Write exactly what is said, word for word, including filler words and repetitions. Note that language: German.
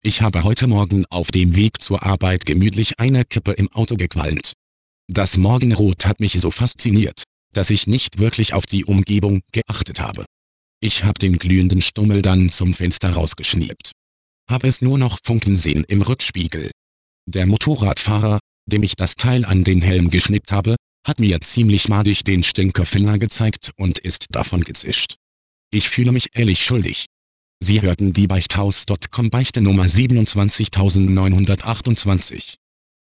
Ich habe heute Morgen auf dem Weg zur Arbeit gemütlich eine Kippe im Auto gequalmt. Das Morgenrot hat mich so fasziniert, dass ich nicht wirklich auf die Umgebung geachtet habe. Ich habe den glühenden Stummel dann zum Fenster rausgeschniebt. Habe es nur noch funkeln sehen im Rückspiegel. Der Motorradfahrer, dem ich das Teil an den Helm geschnippt habe, hat mir ziemlich madig den Stinkefinger gezeigt und ist davon gezischt. Ich fühle mich ehrlich schuldig. Sie hörten die Beichthaus Punkt com Beichte Nummer siebenundzwanzigtausendneunhundertachtundzwanzig.